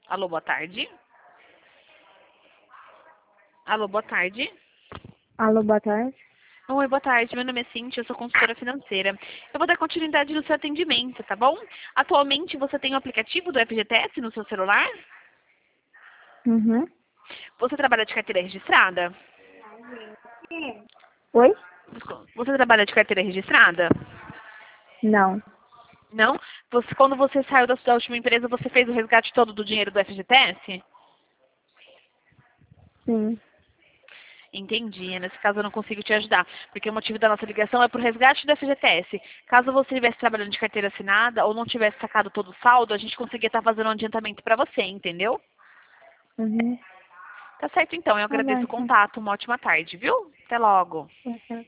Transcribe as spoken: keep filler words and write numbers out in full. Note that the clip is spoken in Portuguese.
Alô, boa tarde. Alô, boa tarde. Alô, boa tarde. Oi, boa tarde. Meu nome é Cintia, eu sou consultora financeira. Eu vou dar continuidade no seu atendimento, tá bom? Atualmente você tem o aplicativo do F G T S no seu celular? Uhum. Você trabalha de carteira registrada? Oi? Você trabalha de carteira registrada? Não. Não? Você, quando você saiu da sua última empresa, você fez o resgate todo do dinheiro do F G T S? Sim. Entendi. Nesse caso eu não consigo te ajudar, porque o motivo da nossa ligação é para o resgate do F G T S. Caso você estivesse trabalhando de carteira assinada ou não tivesse sacado todo o saldo, a gente conseguia estar fazendo um adiantamento para você, entendeu? Uhum. Tá certo então, eu Tá bom, agradeço o então. contato. Uma ótima tarde, viu? Até logo. Tá certo.